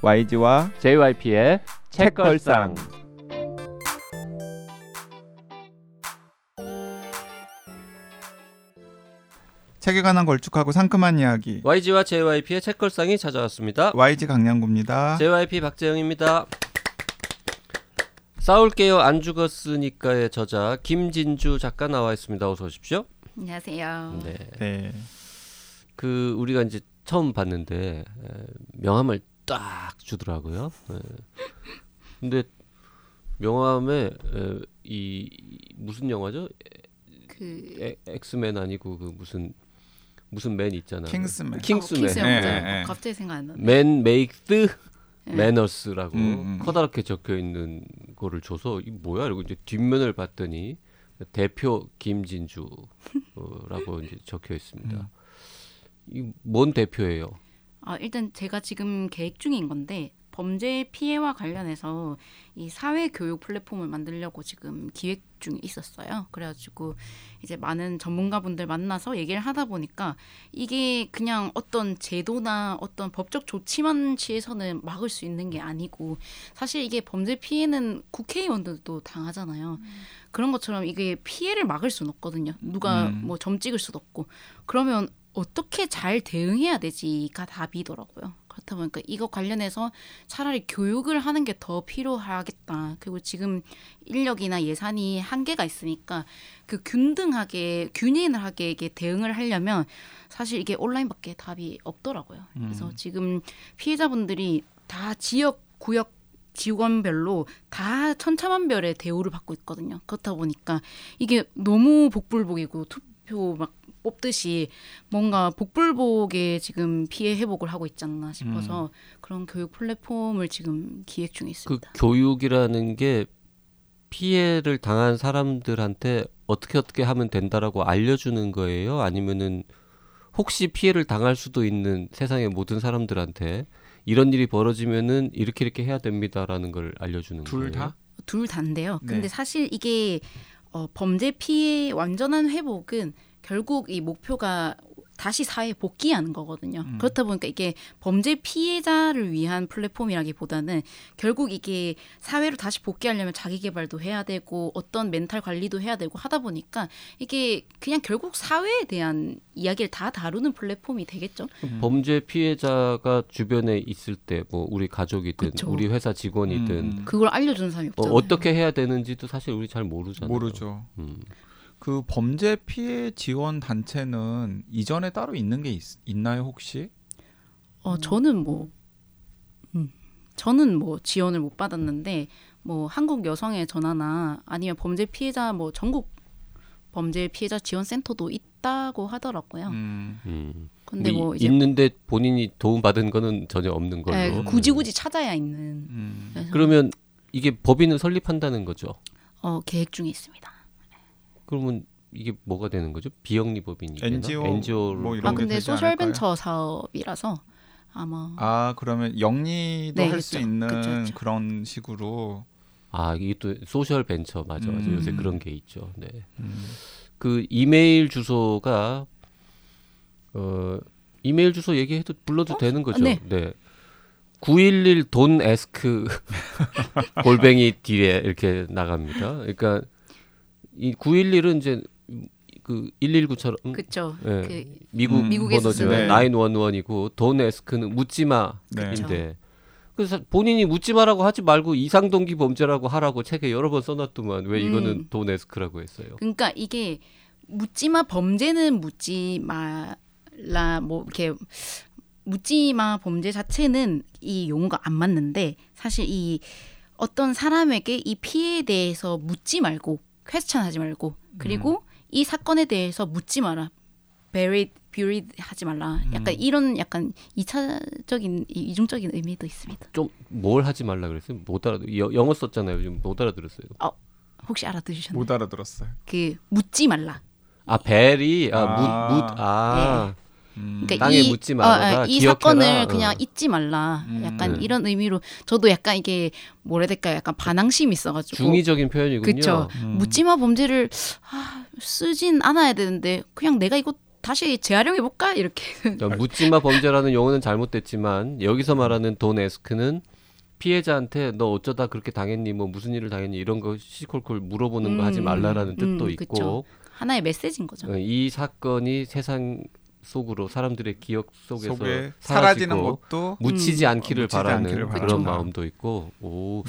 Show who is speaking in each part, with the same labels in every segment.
Speaker 1: YG와
Speaker 2: JYP의 책걸상.
Speaker 1: 책에 관한 걸쭉하고 상큼한 이야기.
Speaker 2: YG와 JYP의 책걸상이 찾아왔습니다.
Speaker 1: YG 강량구입니다.
Speaker 2: JYP 박재영입니다. 싸울게요 안 죽었으니까의 저자 김진주 작가 나와 있습니다. 어서 오십시오.
Speaker 3: 안녕하세요.
Speaker 1: 네.
Speaker 2: 그 우리가 이제 처음 봤는데 명함을 딱 주더라고요. 근데 명함에 이 무슨 영화죠?
Speaker 3: 그
Speaker 2: 엑스맨 아니고 그 무슨 맨 있잖아.
Speaker 1: 킹스맨.
Speaker 2: 킹스맨.
Speaker 1: 네.
Speaker 3: 갑자기 생각 안 나네.
Speaker 2: 맨 메이크 매너스라고
Speaker 1: 음.
Speaker 2: 커다랗게 적혀 있는 거를 줘서 이 뭐야? 이러고 이제 뒷면을 봤더니 대표 김진주라고 이제 적혀 있습니다. 이 뭔 대표예요?
Speaker 3: 일단 제가 지금 계획 중인 건데 범죄 피해와 관련해서 이 사회 교육 플랫폼을 만들려고 지금 기획 중에 있었어요. 그래가지고 이제 많은 전문가분들 만나서 얘기를 하다 보니까 이게 그냥 어떤 제도나 어떤 법적 조치만 취해서는 막을 수 있는 게 아니고 사실 이게 범죄 피해는 국회의원들도 당하잖아요. 그런 것처럼 이게 피해를 막을 수는 없거든요. 누가 뭐 점 찍을 수도 없고. 그러면 어떻게 잘 대응해야 되지가 답이더라고요. 그렇다 보니까 이거 관련해서 차라리 교육을 하는 게 더 필요하겠다. 그리고 지금 인력이나 예산이 한계가 있으니까 그 균등하게 균일하게 이게 대응을 하려면 사실 이게 온라인밖에 답이 없더라고요. 그래서 지금 피해자분들이 다 지역 구역 지원별로 다 천차만별의 대우를 받고 있거든요. 그렇다 보니까 이게 너무 복불복이고 투표 막 뽑듯이 뭔가 복불복에 지금 피해 회복을 하고 있지 않나 싶어서 그런 교육 플랫폼을 지금 기획 중에 있습니다.
Speaker 2: 그 교육이라는 게 피해를 당한 사람들한테 어떻게 하면 된다라고 알려주는 거예요? 아니면은 혹시 피해를 당할 수도 있는 세상의 모든 사람들한테 이런 일이 벌어지면은 이렇게 해야 됩니다라는 걸 알려주는 거예요?
Speaker 1: 둘 다?
Speaker 3: 둘 다인데요.
Speaker 1: 네.
Speaker 3: 근데 사실 이게 범죄 피해 완전한 회복은 결국 이 목표가 다시 사회에 복귀하는 거거든요. 그렇다 보니까 이게 범죄 피해자를 위한 플랫폼이라기보다는 결국 이게 사회로 다시 복귀하려면 자기 개발도 해야 되고 어떤 멘탈 관리도 해야 되고 하다 보니까 이게 그냥 결국 사회에 대한 이야기를 다 다루는 플랫폼이 되겠죠.
Speaker 2: 범죄 피해자가 주변에 있을 때 뭐 우리 가족이든
Speaker 3: 그쵸.
Speaker 2: 우리 회사 직원이든
Speaker 3: 그걸 알려주는 사람이 없잖아요.
Speaker 2: 어떻게 해야 되는지도 사실 우리 잘 모르잖아요.
Speaker 1: 모르죠. 그 범죄 피해 지원 단체는 이전에 따로 있는 게 있나요 혹시?
Speaker 3: 저는 뭐 지원을 못 받았는데 뭐 한국 여성의 전화나 아니면 범죄 피해자 뭐 전국 범죄 피해자 지원 센터도 있다고 하더라고요. 근데 뭐 이제
Speaker 2: 있는데 본인이 도움 받은 거는 전혀 없는 걸로.
Speaker 3: 네, 굳이 찾아야 있는.
Speaker 2: 그러면 이게 법인을 설립한다는 거죠?
Speaker 3: 계획 중에 있습니다.
Speaker 2: 그러면 이게 뭐가 되는 거죠? 비영리 법인이
Speaker 1: NGO 뭐 이런 게
Speaker 3: 근데
Speaker 1: 되지
Speaker 3: 소셜
Speaker 1: 않을까요?
Speaker 3: 벤처 사업이라서 아마
Speaker 1: 그러면 영리도
Speaker 3: 네,
Speaker 1: 할 수
Speaker 3: 그쵸.
Speaker 1: 있는
Speaker 3: 그쵸.
Speaker 1: 그런 식으로.
Speaker 2: 이게 또 소셜 벤처 맞아. 요새 그런 게 있죠. 네. 그 이메일 주소가 이메일 주소 얘기해도 불러도 되는 거죠?
Speaker 3: 네.
Speaker 2: 911 돈 에스크 골뱅이 뒤에 이렇게 나갑니다. 그러니까 이 911은 이제 그 119처럼
Speaker 3: 그렇죠.
Speaker 2: 네. 미국에서
Speaker 3: 미국에서
Speaker 2: 쓰는
Speaker 1: 쓰는
Speaker 2: 911이고 돈 에스크는 묻지마인데
Speaker 1: 네.
Speaker 2: 그래서 본인이 묻지마라고 하지 말고 이상동기 범죄라고 하라고 책에 여러 번 써놨더만 왜 이거는 돈 에스크라고 했어요?
Speaker 3: 그러니까 이게 묻지마 범죄는 묻지마라 뭐 이렇게 묻지마 범죄 자체는 이 용어가 안 맞는데 사실 이 어떤 사람에게 이 피해에 대해서 묻지 말고 퀘스천하지 말고 그리고 이 사건에 대해서 묻지 마라. buried 하지 말라. 약간 이런 약간 2차적인 이중적인 의미도 있습니다.
Speaker 2: 좀 뭘 하지 말라 그랬어요? 못 알아. 영어 썼잖아요. 요즘 못 알아들었어요.
Speaker 3: 혹시 알아들으셨나요?
Speaker 1: 못 알아들었어요.
Speaker 3: 그 묻지 말라.
Speaker 2: 벨이
Speaker 3: 네. 그러니까
Speaker 2: 땅에 묻지 말아라.
Speaker 3: 이
Speaker 2: 기억해라.
Speaker 3: 사건을 그냥 잊지 말라. 약간 이런 의미로 저도 약간 이게 뭐라 해야 될까요? 약간 반항심이 있어가지고
Speaker 2: 중의적인 표현이군요.
Speaker 3: 그렇죠. 묻지마 범죄를 쓰진 않아야 되는데 그냥 내가 이거 다시 재활용해 볼까 이렇게.
Speaker 2: 그러니까 묻지마 범죄라는 용어는 잘못됐지만 여기서 말하는 돈 에스크는 피해자한테 너 어쩌다 그렇게 당했니 뭐 무슨 일을 당했니 이런 거 시콜콜 물어보는 거 하지 말라라는 뜻도 있고
Speaker 3: 그쵸. 하나의 메시지인 거죠.
Speaker 2: 이 사건이 세상 속으로 사람들의 기억 속에서
Speaker 1: 속에
Speaker 2: 사라지고
Speaker 1: 사라지는 것도
Speaker 2: 묻히지 않기를
Speaker 1: 묻히지
Speaker 2: 바라는
Speaker 1: 않기를
Speaker 2: 그런
Speaker 1: 바란다.
Speaker 2: 마음도 있고 오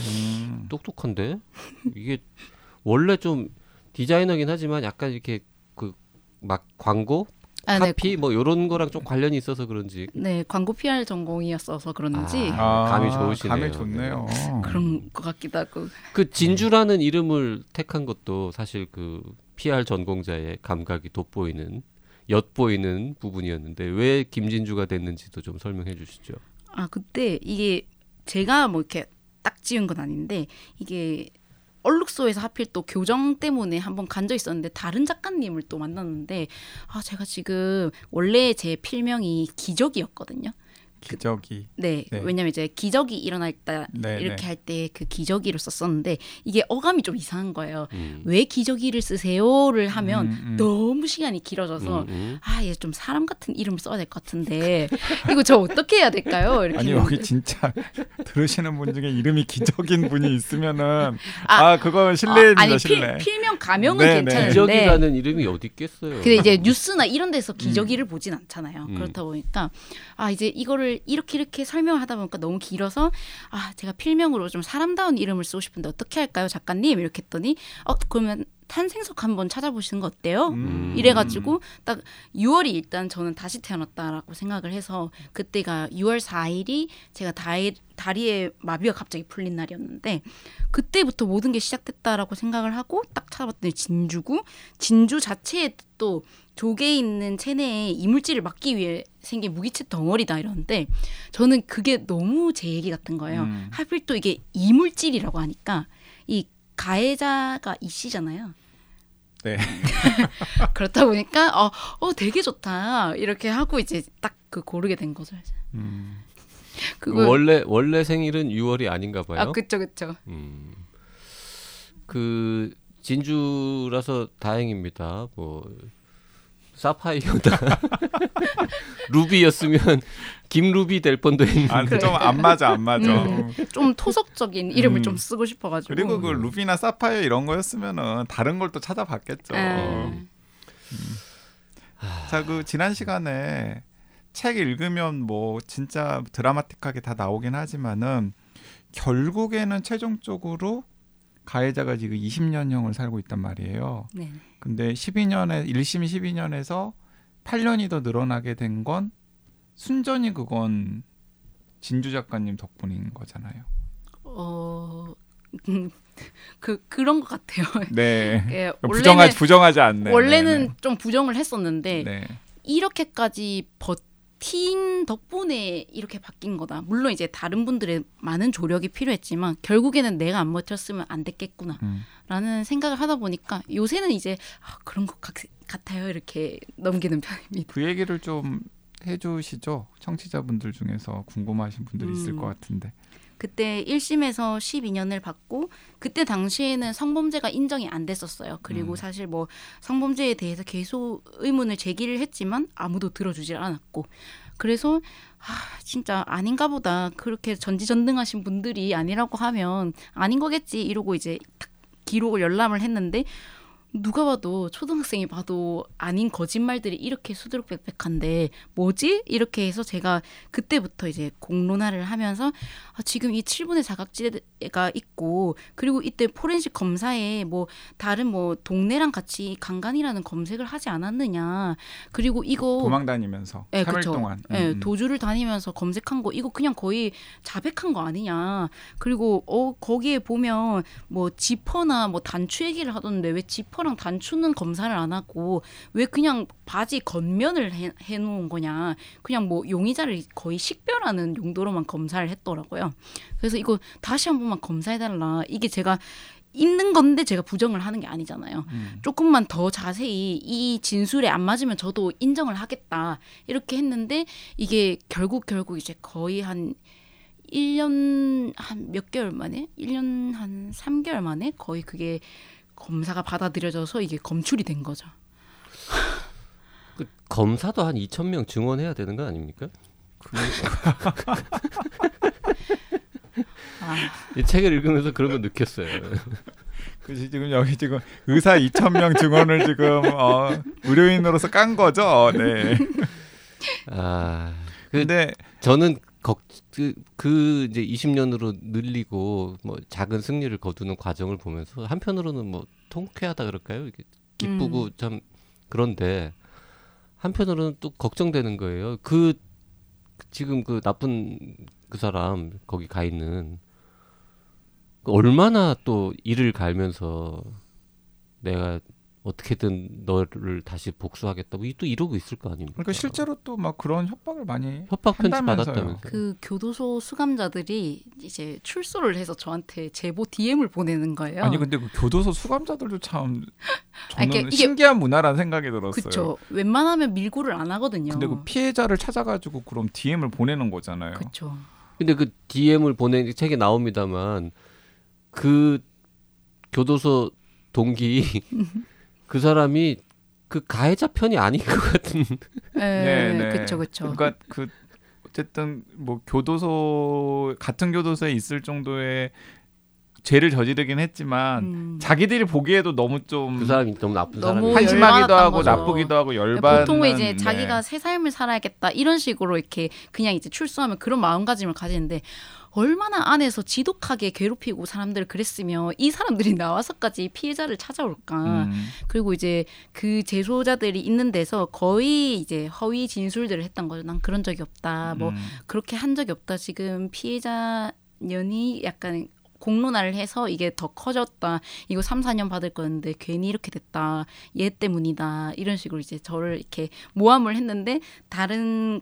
Speaker 2: 똑똑한데 이게 원래 좀 디자이너긴 하지만 약간 이렇게 그 막 광고 카피 뭐 이런 거랑 좀 관련이 있어서 그런지
Speaker 3: 네, 광고 PR 전공이었어서 그런지
Speaker 2: 감이 좋으시네요.
Speaker 1: 감이 좋네요.
Speaker 3: 그런 것 같기도 하고.
Speaker 2: 그 진주라는 이름을 택한 것도 사실 그 PR 전공자의 감각이 돋보이는 엿보이는 부분이었는데 왜 김진주가 됐는지도 좀 설명해 주시죠.
Speaker 3: 그때 이게 제가 뭐 이렇게 딱 지은 건 아닌데 이게 얼룩소에서 하필 또 교정 때문에 한번 간적 있었는데 다른 작가님을 또 만났는데 제가 지금 원래 제 필명이 기저귀였거든요.
Speaker 1: 기저귀.
Speaker 3: 네,
Speaker 1: 네.
Speaker 3: 왜냐면 이제 기저귀 일어날 때
Speaker 1: 네,
Speaker 3: 이렇게
Speaker 1: 네.
Speaker 3: 할 때 그 기저귀를 썼었는데 이게 어감이 좀 이상한 거예요. 왜 기저귀를 쓰세요를 하면 너무 시간이 길어져서 얘 좀 사람 같은 이름을 써야 될 것 같은데 이거 저 어떻게 해야 될까요? 이렇게
Speaker 1: 아니
Speaker 3: 했는데.
Speaker 1: 여기 진짜 들으시는 분 중에 이름이 기적인 분이 있으면은 그건 실례입니다.
Speaker 3: 아니
Speaker 1: 실례.
Speaker 3: 필명 가명은
Speaker 1: 네, 네.
Speaker 3: 괜찮은데
Speaker 2: 기저귀라는 이름이 어디 있겠어요.
Speaker 3: 근데 이제 뉴스나 이런 데서 기저귀를 보진 않잖아요. 그렇다 보니까 이제 이거를 이렇게 설명을 하다 보니까 너무 길어서 제가 필명으로 좀 사람다운 이름을 쓰고 싶은데 어떻게 할까요, 작가님? 이렇게 했더니 그러면 탄생석 한번 찾아보시는 거 어때요? 이래가지고 딱 6월이 일단 저는 다시 태어났다라고 생각을 해서 그때가 6월 4일이 제가 다리에 마비가 갑자기 풀린 날이었는데 그때부터 모든 게 시작됐다라고 생각을 하고 딱 찾아봤더니 진주고 진주 자체에 또 조개에 있는 체내에 이물질을 막기 위해 생긴 무기체 덩어리다 이러는데 저는 그게 너무 제 얘기 같은 거예요. 하필 또 이게 이물질이라고 하니까 이 가해자가 이 씨잖아요.
Speaker 1: 네.
Speaker 3: 그렇다 보니까 되게 좋다 이렇게 하고 이제 딱 그 고르게 된 거죠. 그거
Speaker 2: 원래 생일은 6월이 아닌가 봐요.
Speaker 3: 그쵸.
Speaker 2: 그 진주라서 다행입니다. 뭐 사파이어다 루비였으면 김루비 될 뻔도 했는데
Speaker 1: 좀 안 맞아.
Speaker 3: 좀 토속적인 이름을 좀 쓰고 싶어가지고.
Speaker 1: 그리고 그 루비나 사파이어 이런 거였으면은 다른 걸 또 찾아봤겠죠. 자, 그 지난 시간에 책 읽으면 뭐 진짜 드라마틱하게 다 나오긴 하지만은 결국에는 최종적으로 가해자가 지금 20년형을 살고 있단 말이에요.
Speaker 3: 네.
Speaker 1: 근데 1심 12년에서 8년이 더 늘어나게 된 건 순전히 그건 진주 작가님 덕분인 거잖아요.
Speaker 3: 그런 것 같아요.
Speaker 1: 네.
Speaker 3: 원래는
Speaker 1: 부정하지 않네.
Speaker 3: 원래는
Speaker 1: 네.
Speaker 3: 좀 부정을 했었는데
Speaker 1: 네.
Speaker 3: 이렇게까지 버틴 덕분에 이렇게 바뀐 거다. 물론 이제 다른 분들의 많은 조력이 필요했지만 결국에는 내가 안 버텼으면 안 됐겠구나라는 생각을 하다 보니까 요새는 이제 그런 것 같아요. 이렇게 넘기는 편입니다.
Speaker 1: 그 얘기를 좀 해주시죠. 청취자분들 중에서 궁금하신 분들이 있을 것 같은데.
Speaker 3: 그때 1심에서 12년을 받고 그때 당시에는 성범죄가 인정이 안 됐었어요. 그리고 사실 뭐 성범죄에 대해서 계속 의문을 제기를 했지만 아무도 들어주질 않았고 그래서 진짜 아닌가 보다. 그렇게 전지전능하신 분들이 아니라고 하면 아닌 거겠지 이러고 이제 딱 기록을 열람을 했는데 누가 봐도 초등학생이 봐도 아닌 거짓말들이 이렇게 수두룩빽빽한데 뭐지? 이렇게 해서 제가 그때부터 이제 공론화를 하면서 지금 이 7분의 사각지대가 있고 그리고 이때 포렌식 검사에 뭐 다른 뭐 동네랑 같이 강간이라는 검색을 하지 않았느냐. 그리고 이거
Speaker 1: 도망 다니면서 3일
Speaker 3: 그쵸.
Speaker 1: 동안.
Speaker 3: 도주를 다니면서 검색한 거 이거 그냥 거의 자백한 거 아니냐. 그리고 거기에 보면 뭐 지퍼나 뭐 단추 얘기를 하던데 왜 지퍼랑 단추는 검사를 안 하고 왜 그냥 바지 겉면을 해놓은 거냐. 그냥 뭐 용의자를 거의 식별하는 용도로만 검사를 했더라고요. 그래서 이거 다시 한 번만 검사해달라. 이게 제가 있는 건데 제가 부정을 하는 게 아니잖아요. 조금만 더 자세히 이 진술에 안 맞으면 저도 인정을 하겠다. 이렇게 했는데 이게 결국 이제 거의 한 1년 한 몇 개월 만에 1년 한 3개월 만에 거의 그게 검사가 받아들여져서 이게 검출이 된 거죠.
Speaker 2: 그 검사도 한 2,000명 증언해야 되는 거 아닙니까? 이 책을 읽으면서 그런 거 느꼈어요.
Speaker 1: 그치, 지금 여기 지금 의사 2,000명 증언을 지금 의료인으로서 깐 거죠. 네. 근데
Speaker 2: 저는 그 이제 20년으로 늘리고 뭐 작은 승리를 거두는 과정을 보면서 한편으로는 뭐 통쾌하다 그럴까요? 이게 기쁘고 참 그런데 한편으로는 또 걱정되는 거예요. 지금 그 나쁜 그 사람 거기 가 있는 얼마나 또 이를 갈면서 내가 어떻게든 너를 다시 복수하겠다고 또 이러고 있을 거 아닙니까?
Speaker 1: 그러니까 실제로 또 막 그런 협박을 많이
Speaker 2: 협박 편지
Speaker 1: 한다면서요.
Speaker 2: 받았다면서요.
Speaker 3: 그 교도소 수감자들이 이제 출소를 해서 저한테 제보 DM을 보내는 거예요.
Speaker 1: 아니 근데 그 교도소 수감자들도 참 저는
Speaker 3: 그러니까 이게
Speaker 1: 신기한 문화라는 생각이 들었어요.
Speaker 3: 그쵸. 웬만하면 밀고를 안 하거든요.
Speaker 1: 근데 그 피해자를 찾아가지고 그럼 DM을 보내는 거잖아요.
Speaker 3: 그쵸.
Speaker 2: 근데 그 DM을 보낸 책에 나옵니다만 그 교도소 동기 그 사람이 그 가해자 편이 아닌 것 같은.
Speaker 3: 네, 그쵸.
Speaker 1: 그러니까 그 어쨌든 뭐 교도소 같은 교도소에 있을 정도의 죄를 저지르긴 했지만 자기들이 보기에도 너무 좀
Speaker 2: 그 사람이 너무 나쁜
Speaker 3: 너무
Speaker 2: 사람이
Speaker 1: 한심하기도 하고
Speaker 3: 열받았던 거죠.
Speaker 1: 나쁘기도 하고 열받는.
Speaker 3: 보통은 이제 자기가 새 삶을 살아야겠다 이런 식으로 이렇게 그냥 이제 출소하면 그런 마음가짐을 가지는데 얼마나 안에서 지독하게 괴롭히고 사람들을 그랬으면 이 사람들이 나와서까지 피해자를 찾아올까. 그리고 이제 그 재소자들이 있는 데서 거의 이제 허위 진술들을 했던 거죠. 난 그런 적이 없다. 뭐 그렇게 한 적이 없다. 지금 피해자 년이 약간 공론화를 해서 이게 더 커졌다. 이거 3, 4년 받을 거였는데 괜히 이렇게 됐다. 얘 때문이다. 이런 식으로 이제 저를 이렇게 모함을 했는데 다른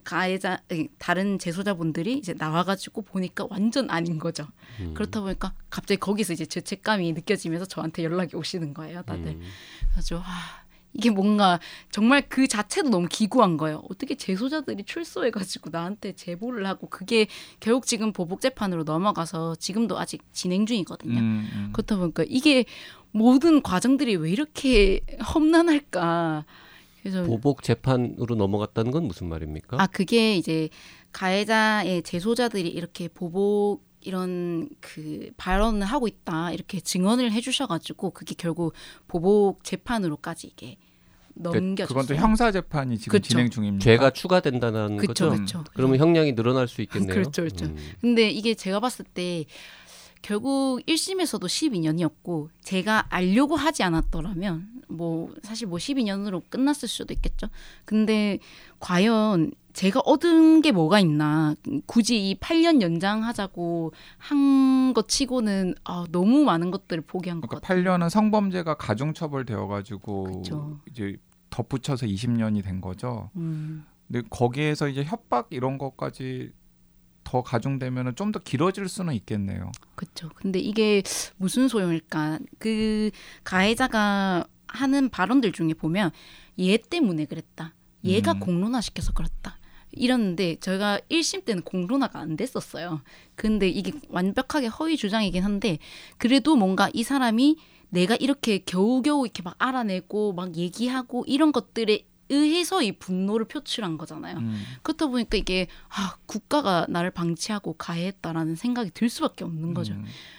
Speaker 3: 재소자분들이 이제 나와가지고 보니까 완전 아닌 거죠. 그렇다 보니까 갑자기 거기서 이제 죄책감이 느껴지면서 저한테 연락이 오시는 거예요. 다들. 그래서 이게 뭔가 정말 그 자체도 너무 기구한 거예요. 어떻게 재소자들이 출소해가지고 나한테 제보를 하고 그게 결국 지금 보복재판으로 넘어가서 지금도 아직 진행 중이거든요. 그렇다 보니까 이게 모든 과정들이 왜 이렇게 험난할까. 그래서
Speaker 2: 보복재판으로 넘어갔다는 건 무슨 말입니까?
Speaker 3: 그게 이제 가해자의 재소자들이 이렇게 보복 이런 그 발언을 하고 있다 이렇게 증언을 해주셔가지고 그게 결국 보복 재판으로까지 이게 넘겨졌어요.
Speaker 1: 그건 또 형사 재판이 지금
Speaker 3: 그쵸.
Speaker 1: 진행 중입니다.
Speaker 2: 죄가 추가된다는 거죠.
Speaker 3: 그렇죠.
Speaker 2: 그러면 형량이 늘어날 수 있겠네요.
Speaker 3: 그렇죠. 근데 이게 제가 봤을 때 결국 1심에서도 12년이었고 제가 알려고 하지 않았더라면 뭐 사실 뭐 12년으로 끝났을 수도 있겠죠. 근데 과연 제가 얻은 게 뭐가 있나. 굳이 이 8년 연장하자고 한 것 치고는 너무 많은 것들을 포기한 것
Speaker 1: 그러니까
Speaker 3: 같아요.
Speaker 1: 8년은 성범죄가 가중처벌 되어가지고
Speaker 3: 그쵸.
Speaker 1: 이제 덧붙여서 20년이 된 거죠. 근데 거기에서 이제 협박 이런 것까지 더 가중되면은 좀 더 길어질 수는 있겠네요.
Speaker 3: 그렇죠. 근데 이게 무슨 소용일까? 그 가해자가 하는 발언들 중에 보면 얘 때문에 그랬다. 얘가 공론화시켜서 그렇다. 이랬는데 저희가 1심 때는 공론화가 안 됐었어요. 근데 이게 완벽하게 허위 주장이긴 한데 그래도 뭔가 이 사람이 내가 이렇게 겨우겨우 이렇게 막 알아내고 막 얘기하고 이런 것들에 의해서 이 분노를 표출한 거잖아요. 그렇다 보니까 이게 국가가 나를 방치하고 가해했다라는 생각이 들 수밖에 없는 거죠.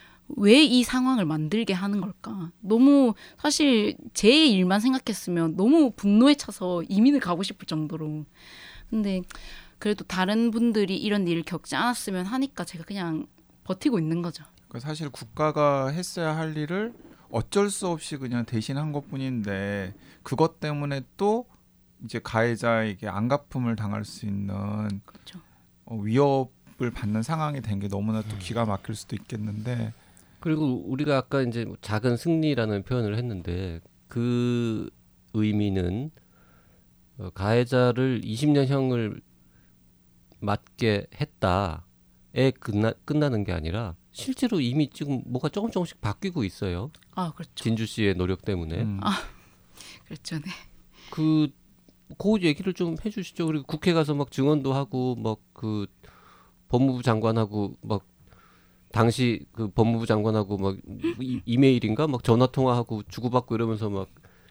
Speaker 3: 왜 이 상황을 만들게 하는 걸까? 너무 사실 제 일만 생각했으면 너무 분노에 차서 이민을 가고 싶을 정도로. 근데 그래도 다른 분들이 이런 일을 겪지 않았으면 하니까 제가 그냥 버티고 있는 거죠.
Speaker 1: 그러니까 사실 국가가 했어야 할 일을 어쩔 수 없이 그냥 대신한 것뿐인데 그것 때문에 또 이제 가해자에게 안갚음을 당할 수 있는
Speaker 3: 그렇죠.
Speaker 1: 위협을 받는 상황이 된 게 너무나 또 기가 막힐 수도 있겠는데
Speaker 2: 그리고 우리가 아까 이제 작은 승리라는 표현을 했는데 그 의미는 가해자를 20년형을 맞게 했다에 끝나는 게 아니라 실제로 이미 지금 뭐가 조금씩 바뀌고 있어요.
Speaker 3: 그렇죠.
Speaker 2: 진주 씨의 노력 때문에.
Speaker 3: 그렇죠. 네.
Speaker 2: 그 얘기를 좀 해주시죠. 그리고 국회 가서 막 증언도 하고 막 그 법무부 장관하고 막 당시 그 법무부 장관하고 막 이메일인가 막 전화 통화하고 주고받고 이러면서 막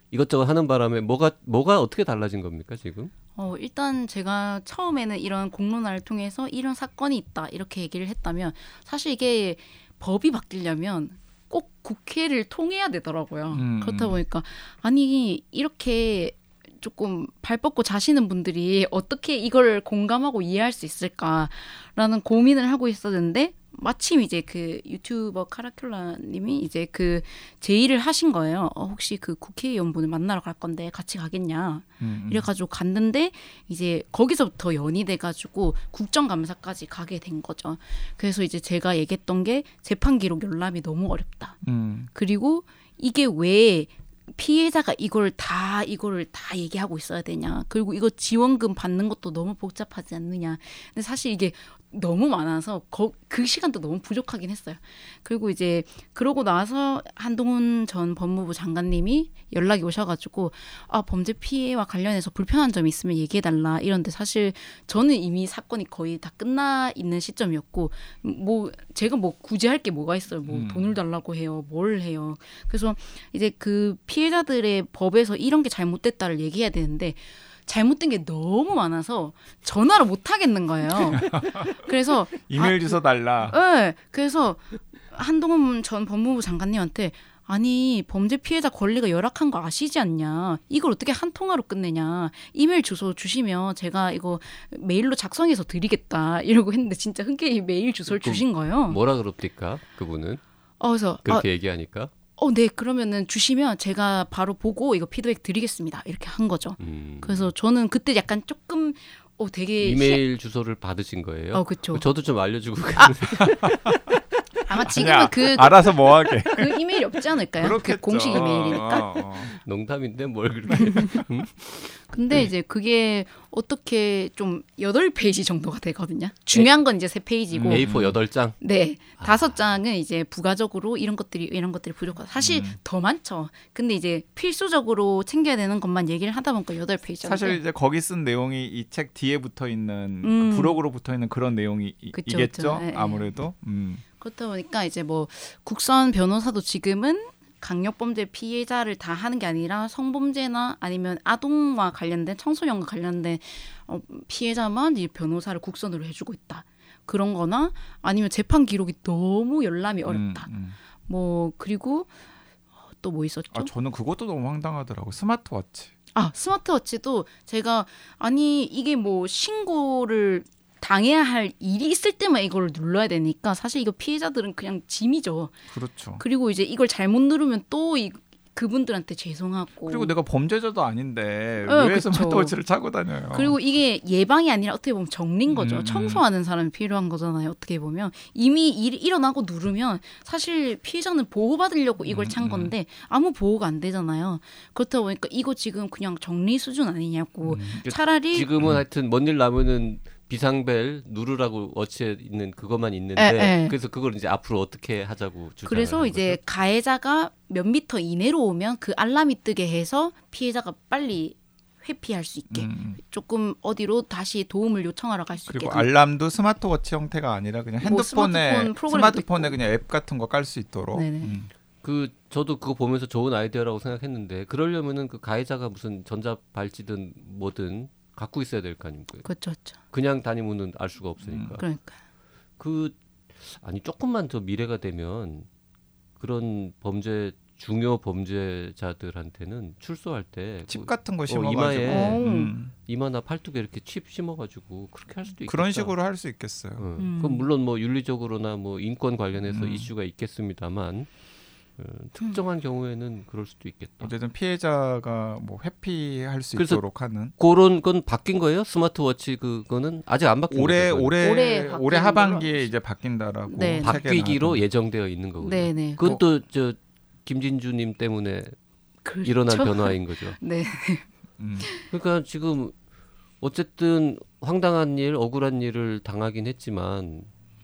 Speaker 2: 이것저것 하는 바람에 뭐가 어떻게 달라진 겁니까 지금?
Speaker 3: 일단 제가 처음에는 이런 공론화를 통해서 이런 사건이 있다 이렇게 얘기를 했다면 사실 이게 법이 바뀌려면 꼭 국회를 통해야 되더라고요. 그렇다 보니까 아니 이렇게 조금 발 뻗고 자시는 분들이 어떻게 이걸 공감하고 이해할 수 있을까라는 고민을 하고 있었는데 마침 이제 그 유튜버 카라큘라님이 이제 그 제의를 하신 거예요. 혹시 그 국회의원분을 만나러 갈 건데 같이 가겠냐? 이래가지고 갔는데 이제 거기서부터 연이 돼가지고 국정감사까지 가게 된 거죠. 그래서 이제 제가 얘기했던 게 재판 기록 열람이 너무 어렵다. 그리고 이게 왜 피해자가 이걸 다 얘기하고 있어야 되냐. 그리고 이거 지원금 받는 것도 너무 복잡하지 않느냐. 근데 사실 이게 너무 많아서 그 시간도 너무 부족하긴 했어요. 그리고 이제 그러고 나서 한동훈 전 법무부 장관님이 연락이 오셔가지고 범죄 피해와 관련해서 불편한 점이 있으면 얘기해달라 이런데 사실 저는 이미 사건이 거의 다 끝나 있는 시점이었고 뭐 제가 뭐 굳이 할 게 뭐가 있어요. 뭐 돈을 달라고 해요. 뭘 해요. 그래서 이제 그 피해자들의 법에서 이런 게 잘못됐다를 얘기해야 되는데 잘못된 게 너무 많아서 전화를 못 하겠는 거예요. 그래서
Speaker 1: 이메일 주소 달라.
Speaker 3: 네, 그래서 한동훈 전 법무부 장관님한테 아니 범죄 피해자 권리가 열악한 거 아시지 않냐? 이걸 어떻게 한 통화로 끝내냐? 이메일 주소 주시면 제가 이거 메일로 작성해서 드리겠다 이러고 했는데 진짜 흔쾌히 메일 주소를 주신 거예요.
Speaker 2: 뭐라 그럽니까 그분은?
Speaker 3: 그래서
Speaker 2: 그렇게 얘기하니까?
Speaker 3: 네, 그러면은 주시면 제가 바로 보고 이거 피드백 드리겠습니다. 이렇게 한 거죠. 그래서 저는 그때 약간 조금 되게
Speaker 2: 이메일 주소를 받으신 거예요?
Speaker 3: 그렇죠.
Speaker 2: 저도 좀 알려주고.
Speaker 3: 아마 지금은
Speaker 1: 알아서 뭐하게.
Speaker 3: 그 이메일이 없지 않을까요?
Speaker 1: 그렇겠죠.
Speaker 3: 그 공식 이메일이니까.
Speaker 2: 농담인데 뭘 그렇게.
Speaker 3: 근데 이제 그게 어떻게 좀 8페이지 정도가 되거든요. 중요한 건 이제 3페이지고.
Speaker 2: A4 8장?
Speaker 3: 네. 5장은 이제 부가적으로 이런 것들이 부족하다. 사실 더 많죠. 근데 이제 필수적으로 챙겨야 되는 것만 얘기를 하다 보니까 8페이지인데.
Speaker 1: 사실 이제 거기 쓴 내용이 이 책 뒤에 붙어 있는 그 부록으로 붙어 있는 그런 내용이겠죠.
Speaker 3: 그쵸. 네,
Speaker 1: 아무래도.
Speaker 3: 그렇다 보니까 이제 뭐 국선 변호사도 지금은 강력범죄 피해자를 다 하는 게 아니라 성범죄나 아니면 아동과 관련된 청소년과 관련된 피해자만 이 변호사를 국선으로 해주고 있다. 그런 거나 아니면 재판 기록이 너무 열람이 어렵다. 뭐 그리고 또 뭐 있었죠?
Speaker 1: 저는 그것도 너무 황당하더라고. 스마트워치.
Speaker 3: 스마트워치도 제가 아니 이게 뭐 신고를 당해야 할 일이 있을 때만 이걸 눌러야 되니까 사실 이거 피해자들은 그냥 짐이죠.
Speaker 1: 그렇죠.
Speaker 3: 그리고 이제 이걸 잘못 누르면 또 그분들한테 죄송하고.
Speaker 1: 그리고 내가 범죄자도 아닌데
Speaker 3: 네,
Speaker 1: 왜
Speaker 3: 그쵸.
Speaker 1: 스마트워치를 차고 다녀요.
Speaker 3: 그리고 이게 예방이 아니라 어떻게 보면 정리인 거죠. 청소하는 사람이 필요한 거잖아요. 어떻게 보면 이미 일어나고 누르면 사실 피해자는 보호받으려고 이걸 찬 건데 아무 보호가 안 되잖아요. 그렇다 보니까 이거 지금 그냥 정리 수준 아니냐고. 차라리
Speaker 2: 지금은 하여튼 뭔 일 나면은 비상벨 누르라고 워치에 있는 그것만 있는데
Speaker 3: 에.
Speaker 2: 그래서 그걸 이제 앞으로 어떻게 하자고 주장을
Speaker 3: 그래서
Speaker 2: 하는
Speaker 3: 이제
Speaker 2: 거죠?
Speaker 3: 가해자가 몇 미터 이내로 오면 그 알람이 뜨게 해서 피해자가 빨리 회피할 수 있게 조금 어디로 다시 도움을 요청하러 갈 수 있게.
Speaker 1: 그리고 알람도 스마트워치 형태가 아니라 그냥
Speaker 3: 뭐
Speaker 1: 핸드폰에
Speaker 3: 스마트폰에
Speaker 1: 그냥 앱 같은 거 깔 수 있도록.
Speaker 3: 네네.
Speaker 2: 저도 그거 보면서 좋은 아이디어라고 생각했는데 그러려면은 그 가해자가 무슨 전자발찌든 뭐든 갖고 있어야 될 거 아닙니까?
Speaker 3: 그렇죠.
Speaker 2: 그냥 다니면은 알 수가 없으니까.
Speaker 3: 그러니까.
Speaker 2: 아니 조금만 더 미래가 되면 그런 중요 범죄자들한테는 출소할 때
Speaker 1: 칩 같은 거 심어가지고
Speaker 2: 이마에 이마나 팔뚝에 이렇게 칩 심어가지고 그렇게 할 수도 있겠다.
Speaker 1: 그런 식으로 할 수 있겠어요.
Speaker 2: 그건 물론 뭐 윤리적으로나 뭐 인권 관련해서 이슈가 있겠습니다만 특정한 경우에는 그럴 수도 있겠다.
Speaker 1: 어쨌든 피해자가 뭐 회피할 수
Speaker 2: 그래서
Speaker 1: 있도록 하는.
Speaker 2: 그런 건 바뀐 거예요? 스마트워치 그거는 아직 안 바뀐 거죠?
Speaker 1: 올해 하반기에 이제 바뀐다라고.
Speaker 3: 네.
Speaker 2: 바뀌기로 예정되어 있는 거군요.
Speaker 3: 네네.
Speaker 2: 그건 또 저 김진주님 때문에
Speaker 3: 그렇죠.
Speaker 2: 일어난 변화인 거죠.
Speaker 3: 네.
Speaker 2: 그러니까 지금 어쨌든 황당한 일, 억울한 일을 당하긴 했지만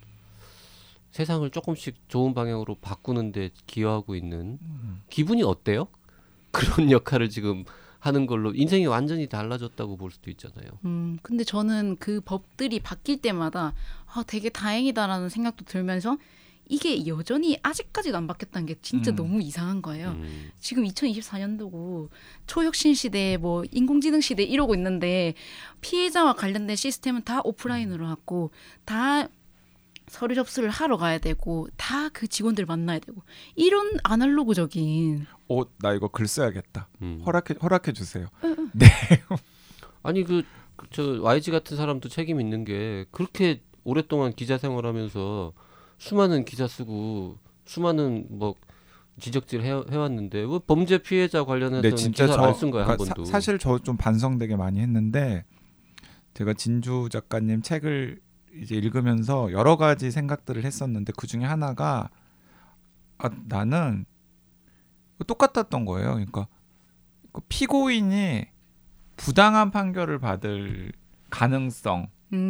Speaker 2: 세상을 조금씩 좋은 방향으로 바꾸는데 기여하고 있는 기분이 어때요? 그런 역할을 지금 하는 걸로 인생이 완전히 달라졌다고 볼 수도 있잖아요.
Speaker 3: 근데 저는 그 법들이 바뀔 때마다 되게 다행이다라는 생각도 들면서 이게 여전히 아직까지도 안 바뀌었다는 게 진짜 너무 이상한 거예요. 지금 2024년도고 초혁신 시대, 뭐 인공지능 시대 이러고 있는데 피해자와 관련된 시스템은 다 오프라인으로 하고 다 서류 접수를 하러 가야 되고 다 그 직원들 만나야 되고 이런 아날로그적인.
Speaker 1: 나 이거 글 써야겠다. 허락해 주세요.
Speaker 2: 아니 저 YG 같은 사람도 책임 있는 게 그렇게 오랫동안 기자 생활하면서 수많은 기사 쓰고 수많은 뭐 지적질 해왔는데 왜 범죄 피해자 관련해서 기사를 안 쓴 거야 한 번도.
Speaker 1: 사실 저 좀 반성되게 많이 했는데 제가 진주 작가님 책을 이제 읽으면서 여러 가지 생각들을 했었는데 그 중에 하나가 나는 똑같았던 거예요. 그러니까 피고인이 부당한 판결을 받을 가능성을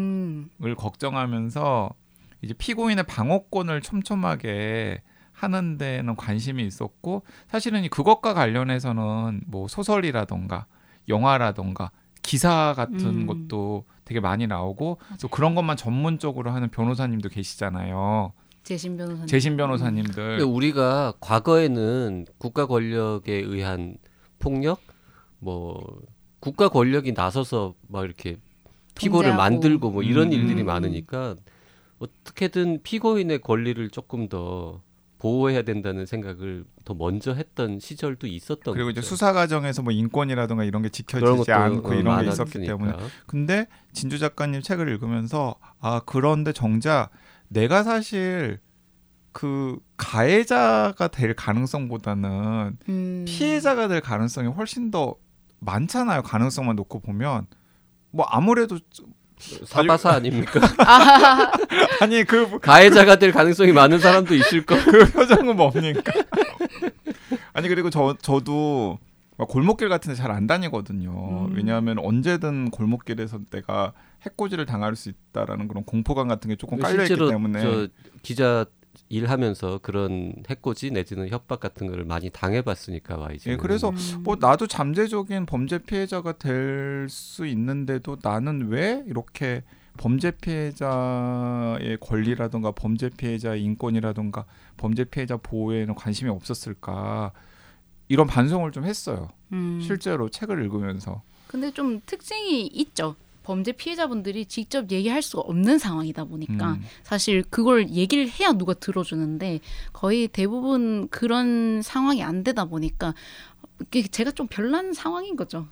Speaker 1: 걱정하면서 이제 피고인의 방어권을 촘촘하게 하는 데는 관심이 있었고 사실은 그것과 관련해서는 뭐 소설이라던가 영화라던가 기사 같은 것도 되게 많이 나오고 또 그런 것만 전문적으로 하는 변호사님도 계시잖아요. 재심 변호사님들.
Speaker 2: 근데 우리가 과거에는 국가 권력에 의한 폭력, 뭐 국가 권력이 나서서 막 이렇게 피고를
Speaker 3: 통제하고.
Speaker 2: 만들고 뭐 이런 일들이 많으니까 어떻게든 피고인의 권리를 조금 더 보호해야 된다는 생각을 더 먼저 했던 시절도 있었던
Speaker 1: 그리고
Speaker 2: 거죠.
Speaker 1: 이제 수사 과정에서 뭐 인권이라든가 이런 게
Speaker 2: 그런
Speaker 1: 지켜지지
Speaker 2: 것도
Speaker 1: 않고 이런 게 있었기
Speaker 2: 많았으니까.
Speaker 1: 때문에. 근데 진주 작가님 책을 읽으면서 그런데 정작 내가 사실 그 가해자가 될 가능성보다는 피해자가 될 가능성이 훨씬 더 많잖아요. 가능성만 놓고 보면 뭐 아무래도
Speaker 2: 사바사 아닙니까?
Speaker 1: 아니
Speaker 2: 가해자가 될 가능성이 많은 사람도 있을 거.
Speaker 1: 그 표정은 뭡니까? 아니 그리고 저도 막 골목길 같은 데 잘 안 다니거든요. 왜냐하면 언제든 골목길에서 내가 해코지를 당할 수 있다라는 그런 공포감 같은 게 조금 깔려 있기 때문에.
Speaker 2: 저 기자 일하면서 그런 해코지 내지는 협박 같은 거를 많이 당해봤으니까 YG.
Speaker 1: 예, 그래서 뭐 나도 잠재적인 범죄 피해자가 될 수 있는데도 나는 왜 이렇게 범죄 피해자의 권리라든가 범죄 피해자의 인권이라든가 범죄 피해자 보호에는 관심이 없었을까 이런 반성을 좀 했어요. 실제로 책을 읽으면서.
Speaker 3: 근데 좀 특징이 있죠. 범죄 피해자분들이 직접 얘기할 수가 없는 상황이다 보니까 사실 그걸 얘기를 해야 누가 들어주는데 거의 대부분 그런 상황이 안 되다 보니까 제가 좀 별난 상황인 거죠.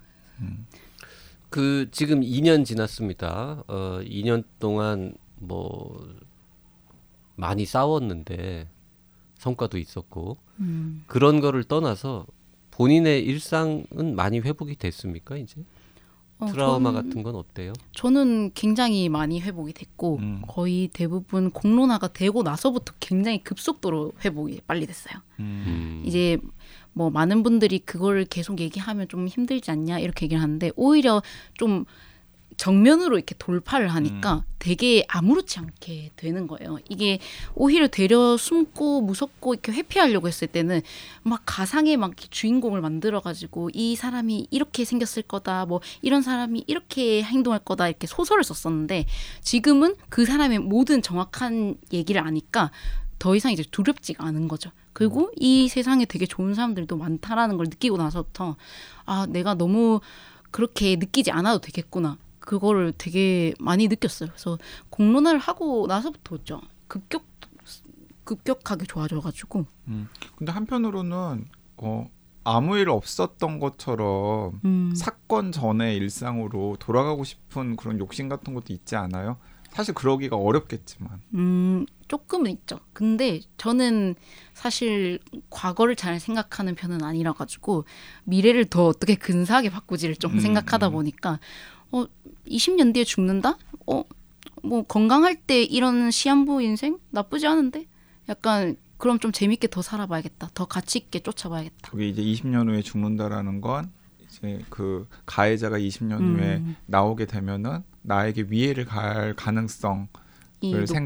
Speaker 2: 그 지금 2년 지났습니다. 2년 동안 뭐 많이 싸웠는데 성과도 있었고 그런 거를 떠나서 본인의 일상은 많이 회복이 됐습니까 이제? 트라우마 같은 건 어때요?
Speaker 3: 저는 굉장히 많이 회복이 됐고 거의 대부분 공론화가 되고 나서부터 굉장히 급속도로 회복이 빨리 됐어요. 이제 뭐 많은 분들이 그걸 계속 얘기하면 좀 힘들지 않냐 이렇게 얘기를 하는데 오히려 좀 정면으로 이렇게 돌파를 하니까 되게 아무렇지 않게 되는 거예요. 이게 오히려 되려 숨고 무섭고 이렇게 회피하려고 했을 때는 막 가상의 막 주인공을 만들어가지고 이 사람이 이렇게 생겼을 거다, 뭐 이런 사람이 이렇게 행동할 거다 이렇게 소설을 썼었는데 지금은 그 사람의 모든 정확한 얘기를 아니까 더 이상 이제 두렵지가 않은 거죠. 그리고 이 세상에 되게 좋은 사람들도 많다라는 걸 느끼고 나서부터 내가 너무 그렇게 느끼지 않아도 되겠구나. 그거를 되게 많이 느꼈어요. 그래서 공론화를 하고 나서부터죠. 급격하게 좋아져가지고.
Speaker 1: 근데 한편으로는 아무 일 없었던 것처럼 사건 전의 일상으로 돌아가고 싶은 그런 욕심 같은 것도 있지 않아요? 사실 그러기가 어렵겠지만.
Speaker 3: 조금은 있죠. 근데 저는 사실 과거를 잘 생각하는 편은 아니라 가지고 미래를 더 어떻게 근사하게 바꾸지를 좀 생각하다 보니까 20년 뒤에 죽는다? 뭐 건강할 때 이런 시한부 인생 나쁘지 않은데? 약간 그럼 좀 재밌게 더 살아봐야겠다. 더 가치 있게 쫓아봐야겠다.
Speaker 1: 그게 이제 20년 후에 죽는다라는 건 이제 그 가해자가 20년 후에 나오게 되면은 나에게 위해를 가할 가능성을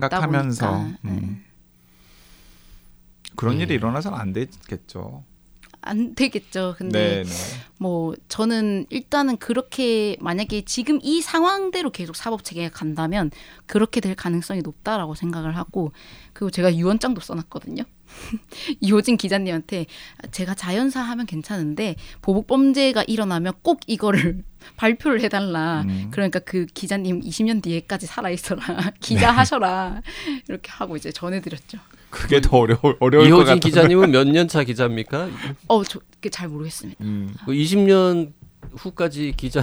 Speaker 1: 생각하면서 그런 일이 일어나서는 안 되겠죠.
Speaker 3: 안 되겠죠. 근데
Speaker 1: 네.
Speaker 3: 뭐 저는 일단은 그렇게 만약에 지금 이 상황대로 계속 사법 체계가 간다면 그렇게 될 가능성이 높다라고 생각을 하고 그리고 제가 유언장도 써놨거든요. 이호진 기자님한테 제가 자연사 하면 괜찮은데 보복 범죄가 일어나면 꼭 이거를 발표를 해달라. 그러니까 그 기자님 20년 뒤에까지 살아있어라. 기자 하셔라. 이렇게 하고 이제 전해드렸죠.
Speaker 1: 그게 더 어려울 것 같아요.
Speaker 2: 이호진 기자님은 몇 년 차 기자입니까?
Speaker 3: 저 그게 잘 모르겠습니다.
Speaker 2: 20년 후까지 기자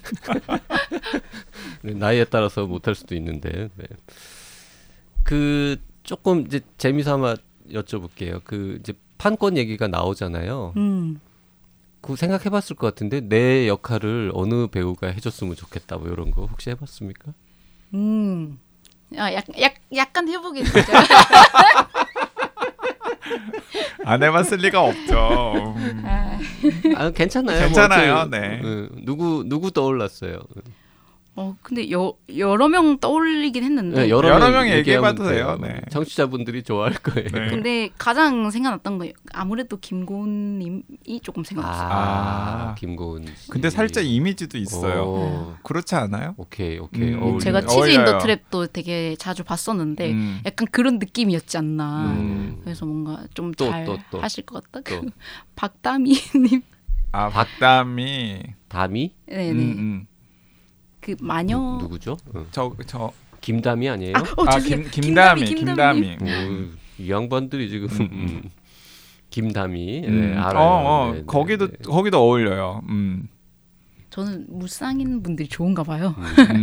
Speaker 2: 네, 나이에 따라서 못할 수도 있는데 네. 그 조금 이제 재미삼아 여쭤볼게요. 그 이제 판권 얘기가 나오잖아요. 그 생각해봤을 것 같은데 내 역할을 어느 배우가 해줬으면 좋겠다 뭐 이런 거 혹시 해봤습니까?
Speaker 3: 약간 해보겠죠.
Speaker 1: 안 해봤을 리가 없죠.
Speaker 2: 아 괜찮아요.
Speaker 1: 괜찮아요.
Speaker 2: 뭐
Speaker 1: 네.
Speaker 2: 누구 떠올랐어요?
Speaker 3: 근데 여러 명 떠올리긴 했는데
Speaker 2: 네,
Speaker 1: 여러 명
Speaker 2: 얘기하면
Speaker 1: 얘기해봐도 돼요. 네.
Speaker 2: 청취자분들이 좋아할 거예요.
Speaker 1: 네.
Speaker 3: 근데 가장 생각났던 거 아무래도 김고은님이 조금 생각났어요.
Speaker 2: 김고은 씨.
Speaker 1: 근데 살짝 이미지도 있어요. 그렇지 않아요?
Speaker 2: 오케이.
Speaker 3: 제가 치즈
Speaker 1: 어울려요.
Speaker 3: 인 더 트랩도 되게 자주 봤었는데 약간 그런 느낌이었지 않나. 그래서 뭔가 좀 잘
Speaker 2: 또.
Speaker 3: 하실 것 같다.
Speaker 2: 또.
Speaker 3: 박다미님.
Speaker 1: 박담이.
Speaker 2: 담이?
Speaker 3: 네네. 그 마녀.
Speaker 2: 누구죠?
Speaker 1: 저
Speaker 2: 김담이 아니에요?
Speaker 1: 김담이.
Speaker 2: 이 양반들이 지금 김담이. 네,
Speaker 1: 알아요.
Speaker 2: 네,
Speaker 1: 거기도 어울려요.
Speaker 3: 저는 무쌍인 분들이 좋은가 봐요.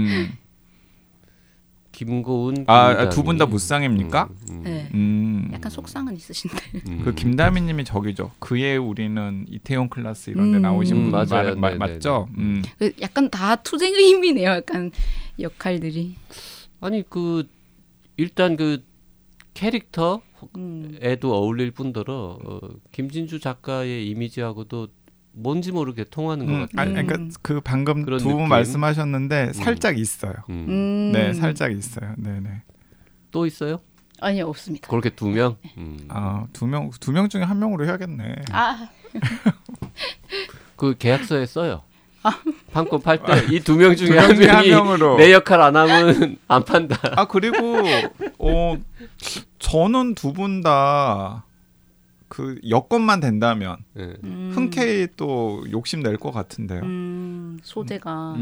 Speaker 2: 김고은.
Speaker 1: 두 분 다 무쌍입니까?
Speaker 3: 네. 약간 속상은 있으신데.
Speaker 1: 그 김다미님이 저기죠. 그의 우리는 이태원 클라스 이런 데 나오신 분
Speaker 2: 맞아요.
Speaker 1: 맞죠?
Speaker 3: 약간 다 투쟁의 힘이네요. 약간 역할들이.
Speaker 2: 아니 그 일단 그 캐릭터에도 어울릴 뿐더러 김진주 작가의 이미지하고도 뭔지 모르게 통하는 것 같아요.
Speaker 1: 그러니까 그 방금 두 분 말씀하셨는데 살짝 있어요. 네, 살짝 있어요. 네네.
Speaker 2: 또 있어요?
Speaker 3: 아니요, 없습니다.
Speaker 2: 그렇게 두 명?
Speaker 1: 두 명 중에 한 명으로 해야겠네.
Speaker 2: 그 계약서에 써요. 판권 팔 때 이 두 명 중에 한
Speaker 1: 명으로
Speaker 2: 내 역할 안 하면 안 판다.
Speaker 1: 그리고 저는 두 분 다 그 여건만 된다면 흔쾌히 또 욕심 낼 것 같은데요.
Speaker 3: 소재가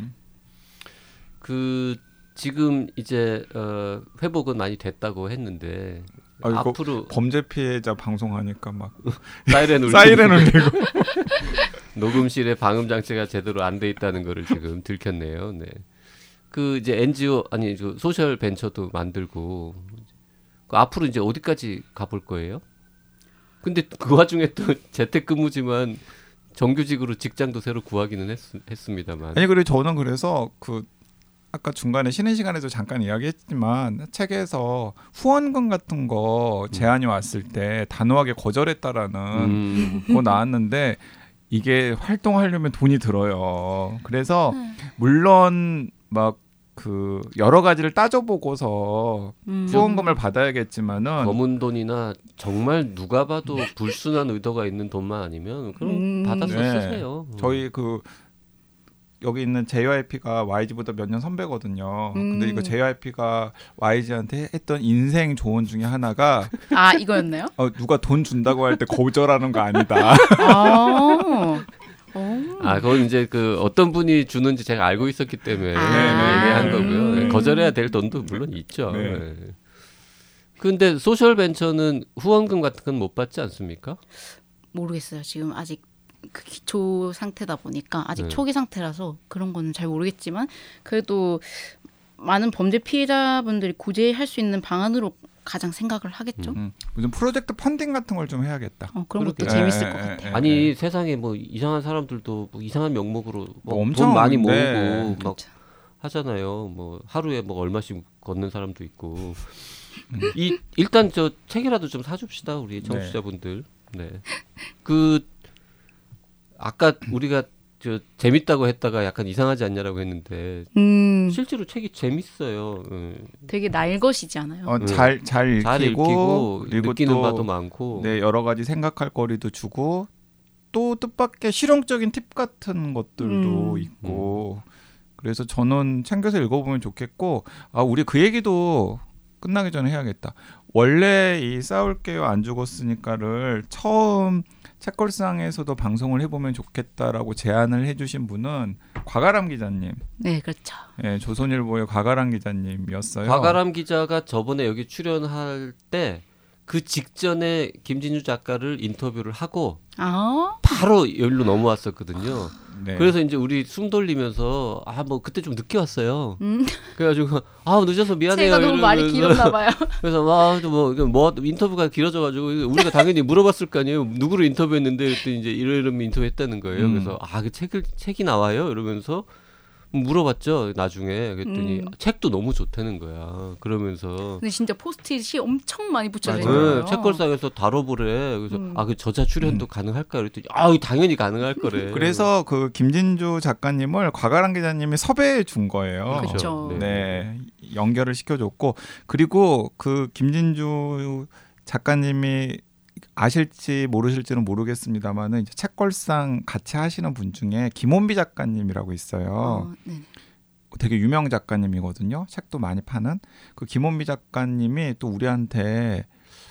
Speaker 2: 그 지금 이제 회복은 많이 됐다고 했는데 앞으로
Speaker 1: 범죄 피해자 방송하니까 막
Speaker 2: 사이렌 울리고 녹음실에 방음 장치가 제대로 안 돼 있다는 거를 지금 들켰네요. 네. 그 이제 NGO 아니 소셜 벤처도 만들고 앞으로 이제 어디까지 가볼 거예요? 근데 그 와중에 또 재택근무지만 정규직으로 직장도 새로 구하기는 했습니다만.
Speaker 1: 아니 그리고 저는 그래서 그 아까 중간에 쉬는 시간에도 잠깐 이야기했지만 책에서 후원금 같은 거 제안이 왔을 때 단호하게 거절했다라는 거 나왔는데 이게 활동하려면 돈이 들어요. 그래서 물론 막 그 여러 가지를 따져보고서 후원금을 받아야겠지만은
Speaker 2: 검은 돈이나 정말 누가 봐도 불순한 의도가 있는 돈만 아니면 그럼 받아서 쓰세요.
Speaker 1: 저희 그 여기 있는 JYP가 YG보다 몇 년 선배거든요. 근데 이거 JYP가 YG한테 했던 인생 조언 중에 하나가
Speaker 3: 이거였나요?
Speaker 1: 누가 돈 준다고 할 때 거절하는 거 아니다.
Speaker 2: 그건 이제 그 어떤 분이 주는지 제가 알고 있었기 때문에 얘기한 거고요. 거절해야 될 돈도 물론 있죠. 네. 근데 소셜 벤처는 후원금 같은 건 못 받지 않습니까?
Speaker 3: 모르겠어요. 지금 아직 그 기초 상태다 보니까 아직 초기 상태라서 그런 거는 잘 모르겠지만 그래도 많은 범죄 피해자분들이 구제할 수 있는 방안으로 가장 생각을 하겠죠.
Speaker 1: 무슨 프로젝트 펀딩 같은 걸 좀 해야겠다.
Speaker 3: 그런 것도 재밌을 것 같아요.
Speaker 2: 아니 세상에 뭐 이상한 사람들도 뭐 이상한 명목으로
Speaker 1: 엄청
Speaker 2: 돈 많이 모으고 막
Speaker 3: 그렇죠.
Speaker 2: 하잖아요. 뭐 하루에 뭐 얼마씩 걷는 사람도 있고. 일단 저 책이라도 좀 사줍시다 우리 청취자분들. 네. 그 아까 우리가 저 재밌다고 했다가 약간 이상하지 않냐라고 했는데 실제로 책이 재밌어요.
Speaker 3: 되게 날것이지 않아요?
Speaker 1: 잘 읽히고
Speaker 2: 그리고 느끼는 바도 많고.
Speaker 1: 네, 여러 가지 생각할 거리도 주고 또 뜻밖의 실용적인 팁 같은 것들도 있고 그래서 저는 챙겨서 읽어보면 좋겠고 우리 그 얘기도 끝나기 전에 해야겠다. 원래 이 싸울게요 안 죽었으니까를 처음 책걸상에서도 방송을 해보면 좋겠다라고 제안을 해주신 분은 곽아람 기자님.
Speaker 3: 네, 그렇죠.
Speaker 1: 네, 조선일보의 곽아람 기자님이었어요.
Speaker 2: 곽아람 기자가 저번에 여기 출연할 때 그 직전에 김진주 작가를 인터뷰를 하고 바로 여기로 넘어왔었거든요.
Speaker 1: 네.
Speaker 2: 그래서 이제 우리 숨 돌리면서 뭐 그때 좀 늦게 왔어요. 그래가지고 늦어서 미안해요.
Speaker 3: 제가 너무 말이 길었나 봐요.
Speaker 2: 그래서 뭐 인터뷰가 길어져가지고 우리가 당연히 물어봤을 거 아니에요. 누구를 인터뷰했는데 그랬더니 이제 이런 인터뷰했다는 거예요. 그래서 그 책이 나와요. 이러면서 물어봤죠. 나중에 그랬더니 책도 너무 좋다는 거야. 그러면서
Speaker 3: 근데 진짜 포스트잇이 엄청 많이 붙여져
Speaker 1: 맞아요.
Speaker 3: 있어요.
Speaker 2: 책걸상에서 다뤄보래. 그래서 그 저자 출연도 가능할까? 그랬더니 당연히 가능할 거래.
Speaker 1: 그래서 그 김진주 작가님을 곽아람 기자님이 섭외해 준 거예요.
Speaker 3: 그렇죠.
Speaker 1: 네, 연결을 시켜줬고 그리고 그 김진주 작가님이 아실지 모르실지는 모르겠습니다만은 이제 책걸상 같이 하시는 분 중에 김원비 작가님이라고 있어요. 되게 유명 작가님이거든요. 책도 많이 파는 그 김원비 작가님이 또 우리한테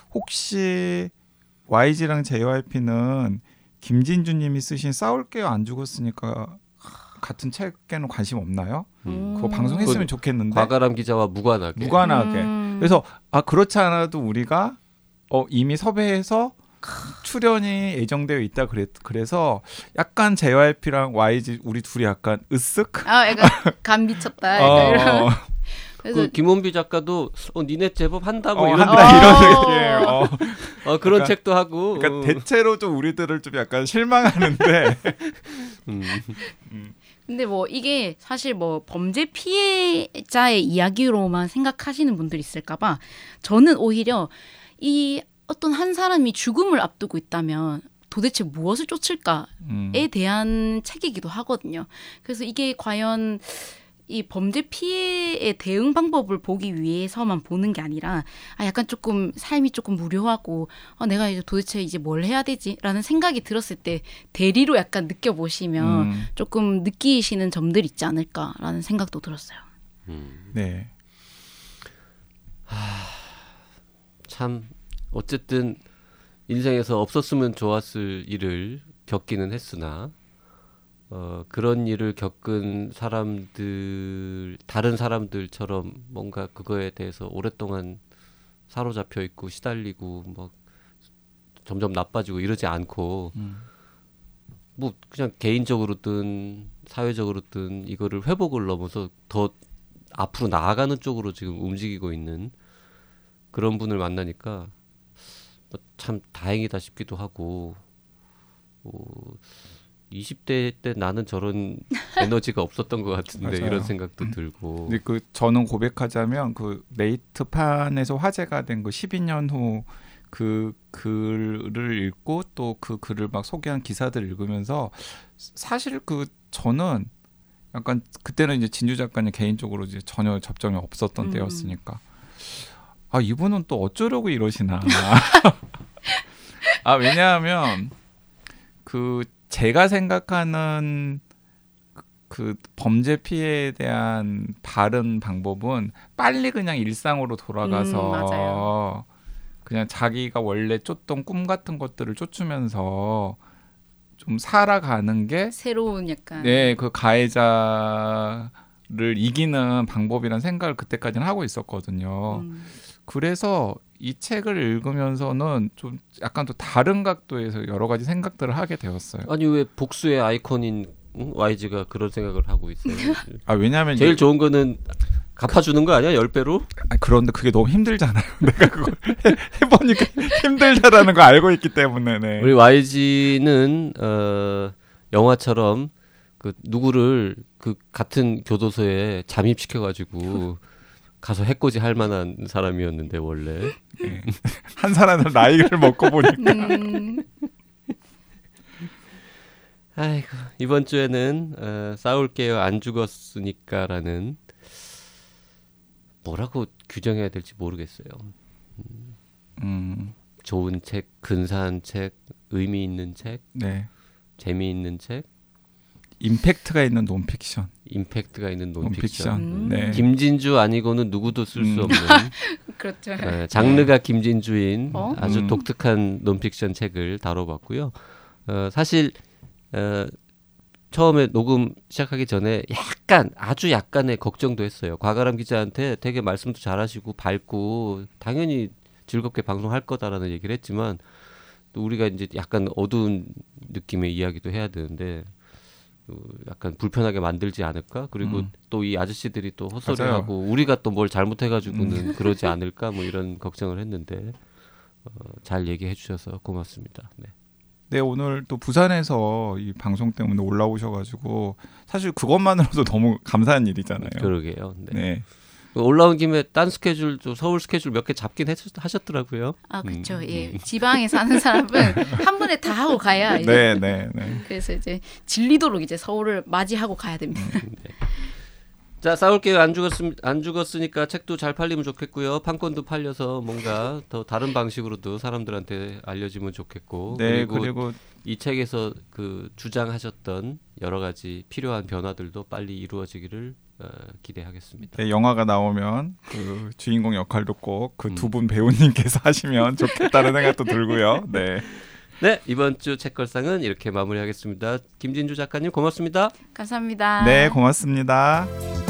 Speaker 1: 혹시 YG랑 JYP는 김진주님이 쓰신 싸울게요 안 죽었으니까 같은 책에는 관심 없나요? 그거 방송했으면 좋겠는데.
Speaker 2: 곽아람 기자와 무관하게.
Speaker 1: 그래서 그렇지 않아도 우리가 이미 섭외해서 출연이 예정되어 있다 그래서 약간 JYP랑 YG 우리 둘이 약간 으쓱?
Speaker 3: 약간 간 미쳤다. 약간 이런.
Speaker 2: 그 김원비 작가도 니네 제법 한다
Speaker 1: 이런 느낌이에요.
Speaker 2: 그런 책도 하고.
Speaker 1: 그러니까 대체로 좀 우리들을 좀 약간 실망하는데.
Speaker 3: 근데 뭐 이게 사실 뭐 범죄 피해자의 이야기로만 생각하시는 분들이 있을까봐 저는 오히려 이 어떤 한 사람이 죽음을 앞두고 있다면 도대체 무엇을 쫓을까에 대한 책이기도 하거든요. 그래서 이게 과연 이 범죄 피해의 대응 방법을 보기 위해서만 보는 게 아니라 약간 조금 삶이 조금 무료하고 내가 이제 도대체 이제 뭘 해야 되지라는 생각이 들었을 때 대리로 약간 느껴보시면 조금 느끼시는 점들이 있지 않을까라는 생각도 들었어요.
Speaker 1: 네.
Speaker 2: 참 어쨌든 인생에서 없었으면 좋았을 일을 겪기는 했으나 그런 일을 겪은 다른 사람들처럼 뭔가 그거에 대해서 오랫동안 사로잡혀 있고 시달리고 뭐 점점 나빠지고 이러지 않고 뭐 그냥 개인적으로든 사회적으로든 이거를 회복을 넘어서 더 앞으로 나아가는 쪽으로 지금 움직이고 있는 그런 분을 만나니까 참 다행이다 싶기도 하고 20대 때 나는 저런 에너지가 없었던 것 같은데 이런 생각도 들고.
Speaker 1: 근데 저는 고백하자면 그 네이트판에서 화제가 된 그 12년 후 그 글을 읽고 또 그 글을 막 소개한 기사들 읽으면서 사실 저는 약간 그때는 이제 진주 작가님 개인적으로 이제 전혀 접점이 없었던 때였으니까 이분은 또 어쩌려고 이러시나. 왜냐하면 제가 생각하는 그 범죄 피해에 대한 바른 방법은 빨리 그냥 일상으로 돌아가서
Speaker 3: 맞아요.
Speaker 1: 그냥 자기가 원래 쫓던 꿈 같은 것들을 쫓으면서 좀 살아가는 게
Speaker 3: 새로운 약간
Speaker 1: 그 가해자를 이기는 방법이라는 생각을 그때까지는 하고 있었거든요. 그래서 이 책을 읽으면서는 좀 약간 또 다른 각도에서 여러 가지 생각들을 하게 되었어요.
Speaker 2: 아니 왜 복수의 아이콘인 YG가 그런 생각을 하고 있어요?
Speaker 1: 왜냐하면
Speaker 2: 제일 좋은 거는 갚아주는 거 아니야? 10배로?
Speaker 1: 그런데 그게 너무 힘들잖아요. 내가 그걸 해보니까 힘들다라는 거 알고 있기 때문에. 네.
Speaker 2: 우리 YG는 영화처럼 누구를 같은 교도소에 잠입시켜가지고 가서 해코지 할 만한 사람이었는데 원래
Speaker 1: 한 사람을 나이를 먹고 보니까
Speaker 2: 아이고 이번 주에는 싸울게요 안 죽었으니까라는 뭐라고 규정해야 될지 모르겠어요. 좋은 책, 근사한 책, 의미 있는 책.
Speaker 1: 네.
Speaker 2: 재미있는 책,
Speaker 1: 임팩트가 있는 논픽션.
Speaker 2: 임팩트가 있는 논픽션.
Speaker 1: 네.
Speaker 2: 김진주 아니고는 누구도 쓸 수 없는
Speaker 3: 그렇죠.
Speaker 2: 장르가 김진주인 아주
Speaker 1: 음.
Speaker 2: 독특한 논픽션 책을 다뤄봤고요. 사실 처음에 녹음 시작하기 전에 아주 약간의 걱정도 했어요. 과가람 기자한테 되게 말씀도 잘하시고 밝고 당연히 즐겁게 방송할 거다라는 얘기를 했지만 또 우리가 이제 약간 어두운 느낌의 이야기도 해야 되는데 약간 불편하게 만들지 않을까? 그리고 또 이 아저씨들이 또 헛소리하고 우리가 또 뭘 잘못해가지고는 그러지 않을까? 뭐 이런 걱정을 했는데 잘 얘기해 주셔서 고맙습니다. 네.
Speaker 1: 네, 오늘 또 부산에서 이 방송 때문에 올라오셔가지고 사실 그것만으로도 너무 감사한 일이잖아요.
Speaker 2: 그러게요. 네.
Speaker 1: 네.
Speaker 2: 올라온 김에 딴 스케줄, 좀 서울 스케줄 몇 개 잡긴 하셨더라고요.
Speaker 3: 아 그렇죠. 예, 지방에 사는 사람은 한 번에 다 하고 가야. 이제.
Speaker 1: 네.
Speaker 3: 그래서 이제 질리도록 이제 서울을 맞이하고 가야 됩니다.
Speaker 2: 네. 자, 싸울게요. 안 죽었으니까 책도 잘 팔리면 좋겠고요. 판권도 팔려서 뭔가 더 다른 방식으로도 사람들한테 알려지면 좋겠고.
Speaker 1: 네,
Speaker 2: 그리고 이 책에서 그 주장하셨던 여러 가지 필요한 변화들도 빨리 이루어지기를 기대하겠습니다.
Speaker 1: 네, 영화가 나오면 그 주인공 역할도 꼭 그 두 분 배우님께서 하시면 좋겠다는 생각도 들고요. 네.
Speaker 2: 네, 이번 주 책걸상은 이렇게 마무리하겠습니다. 김진주 작가님 고맙습니다.
Speaker 3: 감사합니다.
Speaker 1: 네, 고맙습니다.